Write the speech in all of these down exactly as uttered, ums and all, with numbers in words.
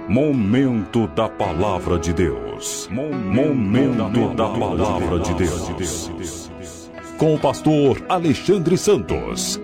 Momento da Palavra de Deus. Momento da Palavra de Deus. Com o pastor Alexandre Santos.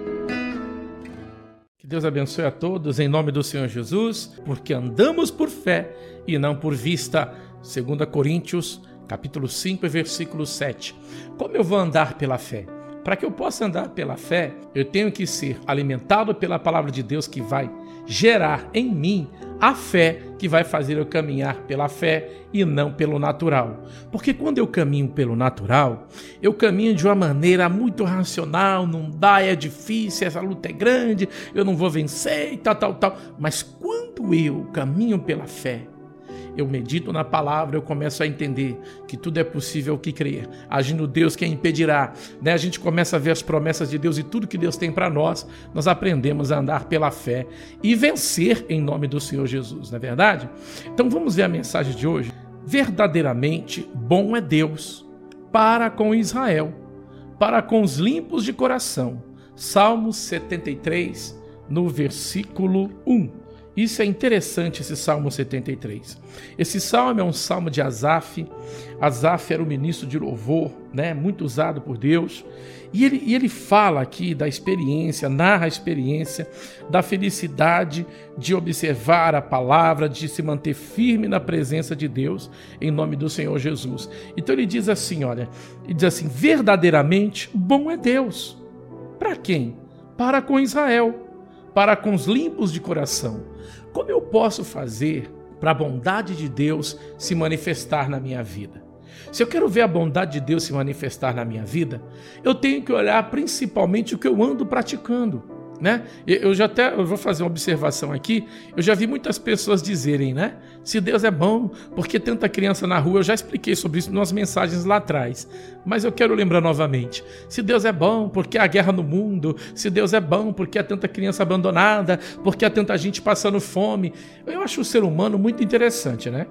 Que Deus abençoe a todos em nome do Senhor Jesus, porque andamos por fé e não por vista. Segunda Coríntios, capítulo cinco, versículo sete. Como eu vou andar pela fé? Para que eu possa andar pela fé, eu tenho que ser alimentado pela palavra de Deus, que vai gerar em mim a fé que vai fazer eu caminhar pela fé e não pelo natural. Porque quando eu caminho pelo natural, eu caminho de uma maneira muito racional, não dá, é difícil, essa luta é grande, eu não vou vencer e tal, tal, tal. Mas quando eu caminho pela fé, eu medito na palavra, eu começo a entender que tudo é possível que crer. Agindo Deus, quem impedirá? Né? A gente começa a ver as promessas de Deus e tudo que Deus tem para nós. Nós aprendemos a andar pela fé e vencer em nome do Senhor Jesus, não é verdade? Então vamos ver a mensagem de hoje. Verdadeiramente bom é Deus para com Israel, para com os limpos de coração. Salmos setenta e três, no versículo um. Isso é interessante, esse Salmo setenta e três. Esse salmo é um salmo de Asaf. Asaf era o ministro de louvor, né, muito usado por Deus. E ele, e ele fala aqui da experiência, narra a experiência da felicidade de observar a palavra, de se manter firme na presença de Deus, em nome do Senhor Jesus. Então ele diz assim, olha, ele diz assim, verdadeiramente bom é Deus. Para quem? Para com Israel, para com os limpos de coração. Como eu posso fazer para a bondade de Deus se manifestar na minha vida? Se eu quero ver a bondade de Deus se manifestar na minha vida, eu tenho que olhar principalmente o que eu ando praticando, né? Eu já até eu vou fazer uma observação aqui. Eu já vi muitas pessoas dizerem, né? Se Deus é bom, por que tanta criança na rua? Eu já expliquei sobre isso nas mensagens lá atrás, mas eu quero lembrar novamente. Se Deus é bom, por que há guerra no mundo? Se Deus é bom, por que há tanta criança abandonada? Por que há tanta gente passando fome? Eu acho o ser humano muito interessante, né?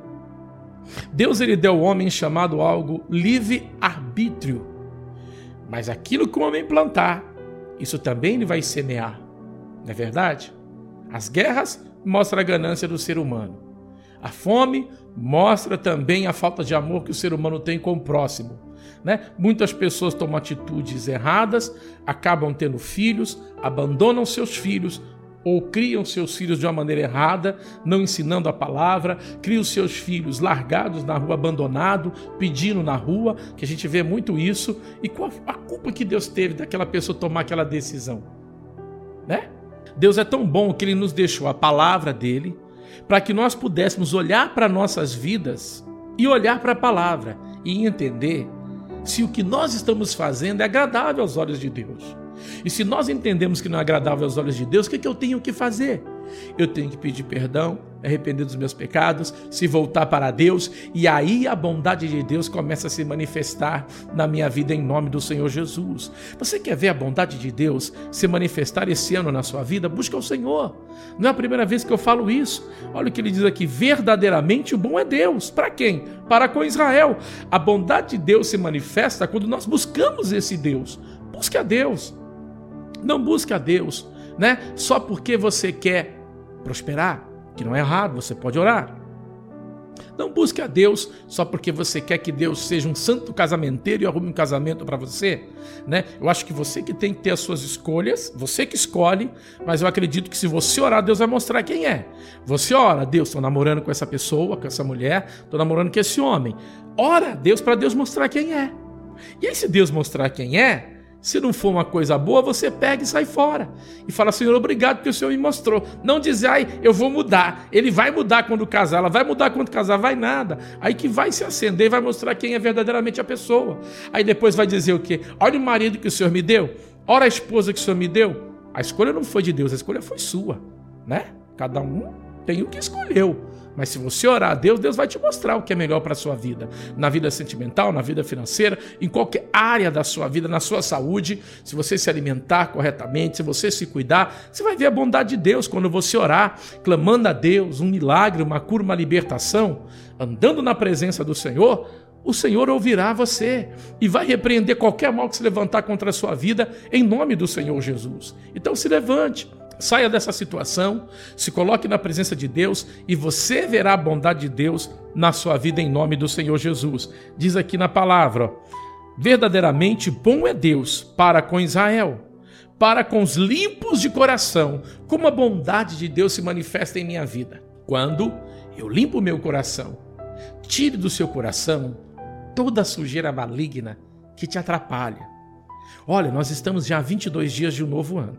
Deus, ele deu ao homem chamado algo livre-arbítrio, mas aquilo que o homem plantar, isso também ele vai semear, não é verdade? As guerras mostram a ganância do ser humano. A fome mostra também a falta de amor que o ser humano tem com o próximo, né? Muitas pessoas tomam atitudes erradas, acabam tendo filhos, abandonam seus filhos, ou criam seus filhos de uma maneira errada, não ensinando a palavra, criam seus filhos largados na rua, abandonado, pedindo na rua, que a gente vê muito isso. E qual a culpa que Deus teve daquela pessoa tomar aquela decisão? Né? Deus é tão bom que Ele nos deixou a palavra dEle, para que nós pudéssemos olhar para nossas vidas e olhar para a palavra e entender se o que nós estamos fazendo é agradável aos olhos de Deus. E se nós entendemos que não é agradável aos olhos de Deus, o que, é que eu tenho que fazer? Eu tenho que pedir perdão, arrepender dos meus pecados, se voltar para Deus, e aí a bondade de Deus começa a se manifestar na minha vida em nome do Senhor Jesus. Você quer ver a bondade de Deus se manifestar esse ano na sua vida? Busca o Senhor. Não é a primeira vez que eu falo isso. Olha o que ele diz aqui, verdadeiramente o bom é Deus. Para quem? Para com Israel. A bondade de Deus se manifesta quando nós buscamos esse Deus. Busque a Deus. Não busque a Deus, né? Só porque você quer prosperar, que não é errado, você pode orar. Não busque a Deus só porque você quer que Deus seja um santo casamenteiro e arrume um casamento para você, né? Eu acho que você que tem que ter as suas escolhas, você que escolhe, mas eu acredito que se você orar, Deus vai mostrar quem é. Você ora, Deus, estou namorando com essa pessoa, com essa mulher, estou namorando com esse homem. Ora a Deus para Deus mostrar quem é. E aí se Deus mostrar quem é, se não for uma coisa boa, você pega e sai fora. E fala, Senhor, obrigado porque o Senhor me mostrou. Não dizer, ai, eu vou mudar. Ele vai mudar quando casar, ela vai mudar quando casar, vai nada. Aí que vai se acender e vai mostrar quem é verdadeiramente a pessoa. Aí depois vai dizer o quê? Olha o marido que o Senhor me deu. Olha a esposa que o Senhor me deu. A escolha não foi de Deus, a escolha foi sua, né? Cada um tem o que escolheu. Mas se você orar a Deus, Deus vai te mostrar o que é melhor para a sua vida. Na vida sentimental, na vida financeira, em qualquer área da sua vida, na sua saúde. Se você se alimentar corretamente, se você se cuidar, você vai ver a bondade de Deus quando você orar, clamando a Deus, um milagre, uma cura, uma libertação, andando na presença do Senhor. O Senhor ouvirá você e vai repreender qualquer mal que se levantar contra a sua vida em nome do Senhor Jesus. Então se levante. Saia dessa situação, se coloque na presença de Deus e você verá a bondade de Deus na sua vida em nome do Senhor Jesus. Diz aqui na palavra, ó, verdadeiramente bom é Deus para com Israel, para com os limpos de coração, como a bondade de Deus se manifesta em minha vida. Quando eu limpo o meu coração, tire do seu coração toda a sujeira maligna que te atrapalha. Olha, nós estamos já há vinte e dois dias de um novo ano.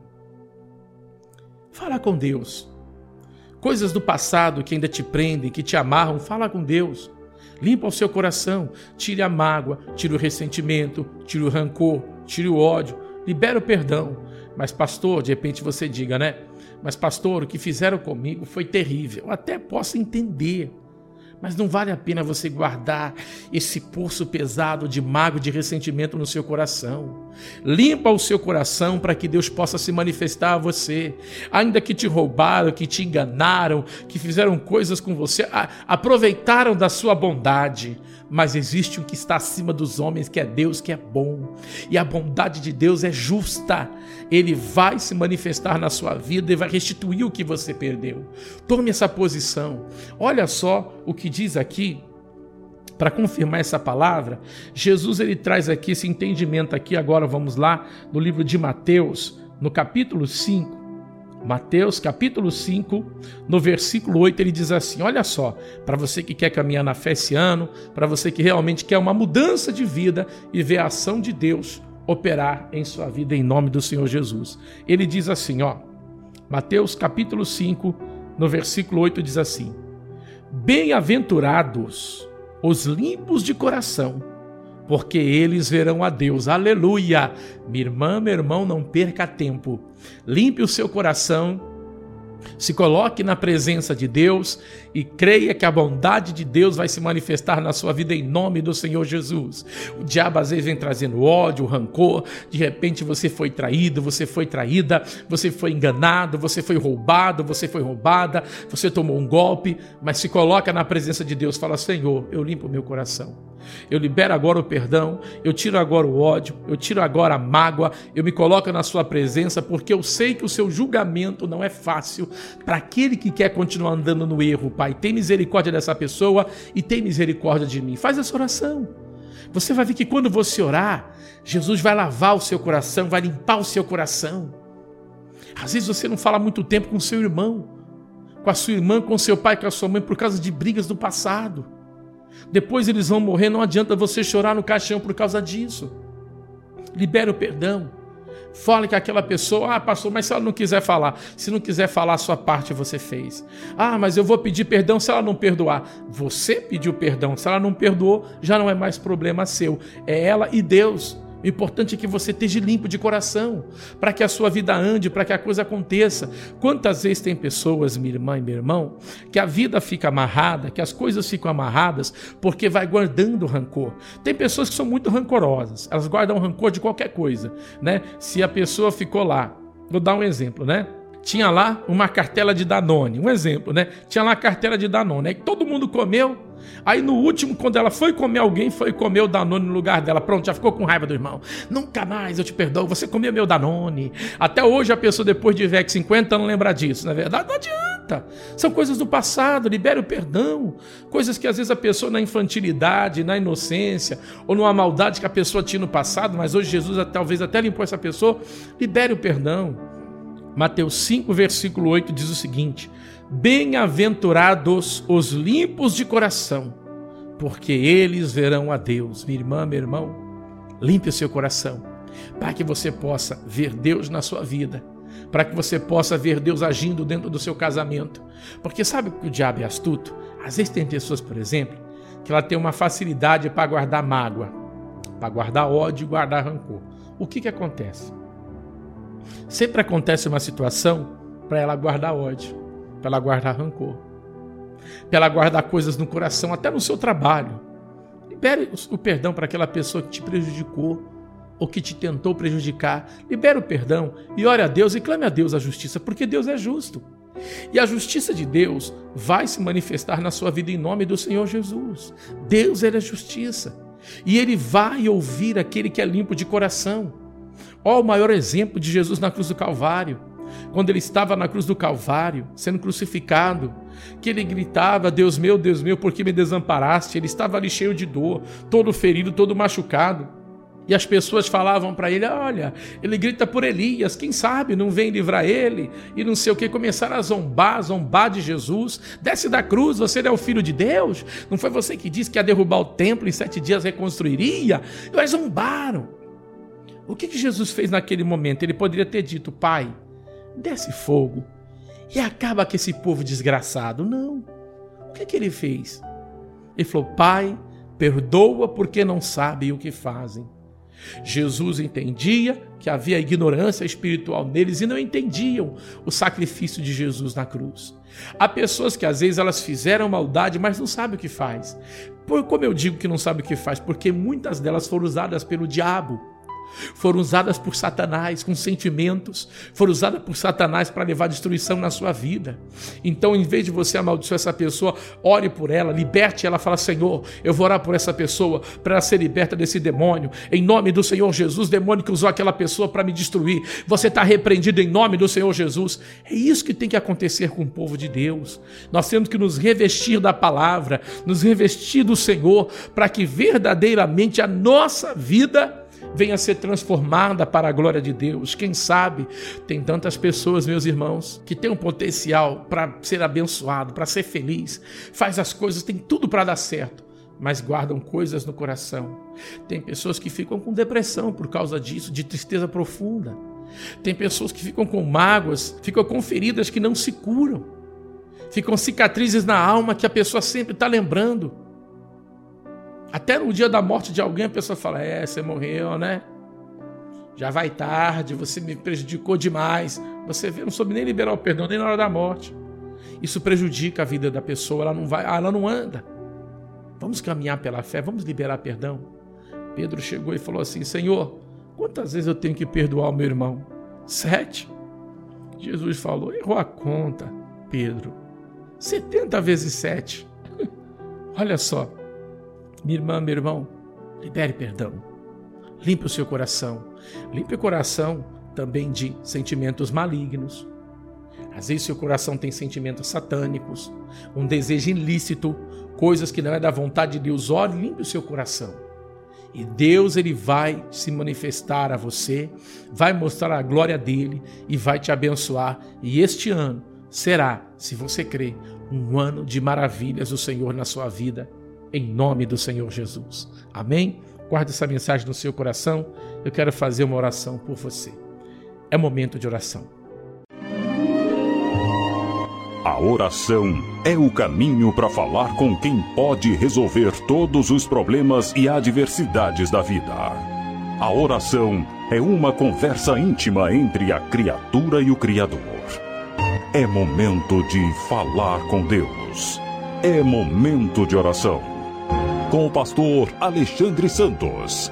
Fala com Deus. Coisas do passado que ainda te prendem, que te amarram, fala com Deus. Limpa o seu coração, tire a mágoa, tire o ressentimento, tire o rancor, tire o ódio, libera o perdão. Mas pastor, de repente você diga, né? Mas pastor, o que fizeram comigo foi terrível. Eu até posso entender. Mas não vale a pena você guardar esse poço pesado de mágoa, de ressentimento no seu coração. Limpa o seu coração para que Deus possa se manifestar a você. Ainda que te roubaram, que te enganaram, que fizeram coisas com você, aproveitaram da sua bondade. Mas existe o que está acima dos homens, que é Deus, que é bom. E a bondade de Deus é justa. Ele vai se manifestar na sua vida e vai restituir o que você perdeu. Tome essa posição. Olha só o que diz aqui, para confirmar essa palavra, Jesus ele traz aqui esse entendimento aqui, agora vamos lá, no livro de Mateus, no capítulo cinco, Mateus capítulo cinco, no versículo oito, ele diz assim, olha só, para você que quer caminhar na fé esse ano, para você que realmente quer uma mudança de vida e ver a ação de Deus operar em sua vida em nome do Senhor Jesus. Ele diz assim, ó, Mateus capítulo cinco, no versículo oito, diz assim, bem-aventurados os limpos de coração, porque eles verão a Deus. Aleluia! Minha irmã, meu irmão, não perca tempo. Limpe o seu coração, se coloque na presença de Deus e creia que a bondade de Deus vai se manifestar na sua vida em nome do Senhor Jesus. O diabo às vezes vem trazendo ódio, rancor, de repente você foi traído, você foi traída, você foi enganado, você foi roubado, você foi roubada, você tomou um golpe, mas se coloca na presença de Deus, fala, Senhor, eu limpo o meu coração. Eu libero agora o perdão, eu tiro agora o ódio, eu tiro agora a mágoa, eu me coloco na sua presença, porque eu sei que o seu julgamento não é fácil para aquele que quer continuar andando no erro, Pai. Tem misericórdia dessa pessoa e tem misericórdia de mim. Faz essa oração. Você vai ver que quando você orar, Jesus vai lavar o seu coração, vai limpar o seu coração. Às vezes você não fala muito tempo com o seu irmão, com a sua irmã, com o seu pai, com a sua mãe, por causa de brigas do passado. Depois eles vão morrer, não adianta você chorar no caixão por causa disso. Libera o perdão. Fale com aquela pessoa, ah, pastor, mas se ela não quiser falar, se não quiser falar, a sua parte você fez. Ah, mas eu vou pedir perdão se ela não perdoar. Você pediu perdão, se ela não perdoou, já não é mais problema seu. É ela e Deus. O importante é que você esteja limpo de coração, para que a sua vida ande, para que a coisa aconteça. Quantas vezes tem pessoas, minha irmã e meu irmão, que a vida fica amarrada, que as coisas ficam amarradas, porque vai guardando rancor. Tem pessoas que são muito rancorosas, elas guardam rancor de qualquer coisa, né? Se a pessoa ficou lá, vou dar um exemplo, né? Tinha lá uma cartela de Danone, um exemplo, né? Tinha lá a cartela de Danone, aí todo mundo comeu. Aí no último, quando ela foi comer alguém, foi comer o Danone no lugar dela. Pronto, já ficou com raiva do irmão. Nunca mais eu te perdoo, você comeu meu Danone. Até hoje a pessoa, depois de velho, cinquenta anos, lembra disso, na verdade não adianta. São coisas do passado, libere o perdão. Coisas que às vezes a pessoa na infantilidade, na inocência, ou numa maldade que a pessoa tinha no passado, mas hoje Jesus talvez até limpou essa pessoa, libere o perdão. Mateus cinco, versículo oito diz o seguinte: bem-aventurados os limpos de coração, porque eles verão a Deus. Minha irmã, meu irmão, limpe o seu coração, para que você possa ver Deus na sua vida, para que você possa ver Deus agindo dentro do seu casamento. Porque sabe que o diabo é astuto? Às vezes tem pessoas, por exemplo, que ela tem uma facilidade para guardar mágoa, para guardar ódio e guardar rancor. O que que acontece? Sempre acontece uma situação para ela guardar ódio, para ela guardar rancor, para ela guardar coisas no coração, até no seu trabalho. Libere o perdão para aquela pessoa que te prejudicou ou que te tentou prejudicar. Libere o perdão e ore a Deus e clame a Deus a justiça, porque Deus é justo. E a justiça de Deus vai se manifestar na sua vida em nome do Senhor Jesus. Deus, Ele é justiça. E Ele vai ouvir aquele que é limpo de coração. Ó, o maior exemplo de Jesus na cruz do Calvário. quando ele estava na cruz do Calvário, sendo crucificado, que ele gritava: Deus meu, Deus meu, por que me desamparaste? Ele estava ali cheio de dor, todo ferido, todo machucado. E as pessoas falavam para ele: olha, ele grita por Elias, quem sabe não vem livrar ele? E não sei o que, começaram a zombar, zombar de Jesus. Desce da cruz, você não é o Filho de Deus? Não foi você que disse que ia derrubar o templo e em sete dias reconstruiria? E eles zombaram. O que que Jesus fez naquele momento? Ele poderia ter dito: Pai, desce fogo e acaba com esse povo desgraçado. Não. O que que ele fez? Ele falou: Pai, perdoa porque não sabem o que fazem. Jesus entendia que havia ignorância espiritual neles e não entendiam o sacrifício de Jesus na cruz. Há pessoas que às vezes elas fizeram maldade, mas não sabem o que faz. Por, como eu digo que não sabem o que faz? Porque muitas delas foram usadas pelo diabo. Foram usadas por Satanás com sentimentos, foram usadas por Satanás para levar destruição na sua vida. Então, em vez de você amaldiçoar essa pessoa, ore por ela, liberte ela, fala: Senhor, eu vou orar por essa pessoa para ela ser liberta desse demônio, em nome do Senhor Jesus. Demônio que usou aquela pessoa para me destruir, você está repreendido em nome do Senhor Jesus. É isso que tem que acontecer com o povo de Deus. Nós temos que nos revestir da palavra, nos revestir do Senhor, para que verdadeiramente a nossa vida venha a ser transformada para a glória de Deus. Quem sabe, tem tantas pessoas, meus irmãos, que têm um potencial para ser abençoado, para ser feliz, faz as coisas, tem tudo para dar certo, mas guardam coisas no coração. Tem pessoas que ficam com depressão por causa disso, de tristeza profunda. Tem pessoas que ficam com mágoas, ficam com feridas que não se curam, ficam cicatrizes na alma que a pessoa sempre está lembrando. Até no dia da morte de alguém a pessoa fala: é, você morreu, né? Já vai tarde, você me prejudicou demais. Você vê, não soube nem liberar o perdão, nem na hora da morte. Isso prejudica a vida da pessoa, ela não vai, ela não anda. Vamos caminhar pela fé, vamos liberar perdão. Pedro chegou e falou assim: Senhor, quantas vezes eu tenho que perdoar o meu irmão? Sete. Jesus falou: errou a conta, Pedro. Setenta vezes sete. Olha só. Minha irmã, meu irmão, libere perdão. Limpe o seu coração. Limpe o coração também de sentimentos malignos. Às vezes seu coração tem sentimentos satânicos, um desejo ilícito, coisas que não é da vontade de Deus. Ore, limpe o seu coração. E Deus, ele vai se manifestar a você, vai mostrar a glória dele e vai te abençoar. E este ano será, se você crer, um ano de maravilhas do Senhor na sua vida. Em nome do Senhor Jesus. Amém? Guarde essa mensagem no seu coração. Eu quero fazer uma oração por você. É momento de oração. A oração é o caminho para falar com quem pode resolver todos os problemas e adversidades da vida. A oração é uma conversa íntima entre a criatura e o Criador. É momento de falar com Deus. É momento de oração. Com o pastor Alexandre Santos.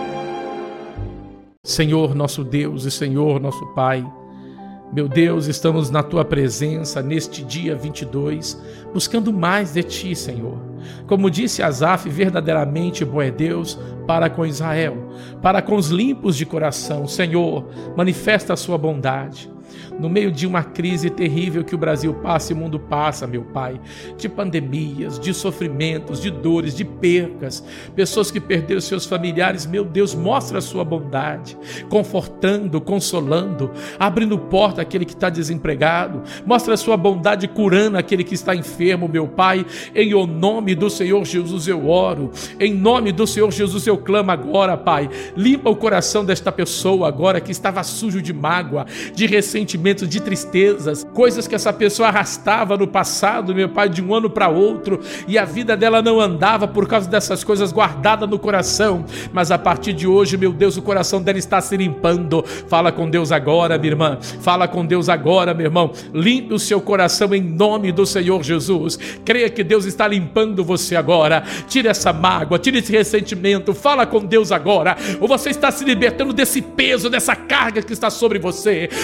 Senhor nosso Deus e Senhor nosso Pai, meu Deus, estamos na Tua presença neste dia vinte e dois, buscando mais de Ti, Senhor. Como disse Asaf, verdadeiramente bom é Deus para com Israel, para com os limpos de coração. Senhor, manifesta a Sua bondade. No meio de uma crise terrível que o Brasil passa e o mundo passa, meu Pai, de pandemias, de sofrimentos, de dores, de percas, pessoas que perderam seus familiares, meu Deus, mostra a sua bondade, confortando, consolando, abrindo porta àquele que está desempregado, mostra a sua bondade curando aquele que está enfermo, meu Pai. Em o nome do Senhor Jesus eu oro, em nome do Senhor Jesus eu clamo agora, Pai, limpa o coração desta pessoa agora que estava sujo de mágoa, de ressentimento, de tristezas, coisas que essa pessoa arrastava no passado, meu Pai, de um ano para outro, e a vida dela não andava por causa dessas coisas guardadas no coração, mas a partir de hoje, meu Deus, o coração dela está se limpando. Fala com Deus agora, minha irmã, fala com Deus agora, meu irmão, limpe o seu coração em nome do Senhor Jesus. Creia que Deus está limpando você agora. Tire essa mágoa, tire esse ressentimento, fala com Deus agora, ou você está se libertando desse peso, dessa carga que está sobre você. O diabo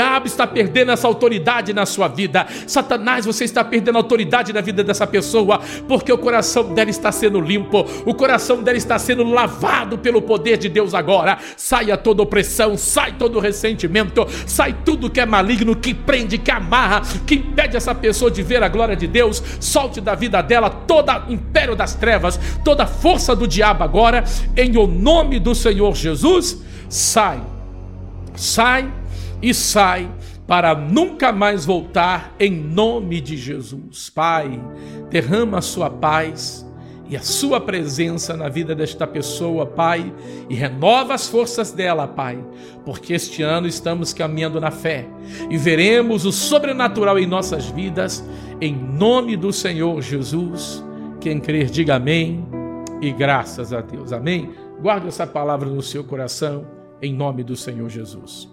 diabo está perdendo essa autoridade na sua vida. Satanás, você está perdendo a autoridade na vida dessa pessoa, porque o coração dela está sendo limpo, o coração dela está sendo lavado pelo poder de Deus agora. Saia toda opressão, sai todo ressentimento, sai tudo que é maligno, que prende, que amarra, que impede essa pessoa de ver a glória de Deus. Solte da vida dela todo o império das trevas, toda a força do diabo agora, em o nome do Senhor Jesus. Sai, sai e sai, para nunca mais voltar, em nome de Jesus. Pai, derrama a sua paz e a sua presença na vida desta pessoa, Pai, e renova as forças dela, Pai, porque este ano estamos caminhando na fé e veremos o sobrenatural em nossas vidas, em nome do Senhor Jesus. Quem crer, diga amém e graças a Deus. Amém? Guarde essa palavra no seu coração, em nome do Senhor Jesus.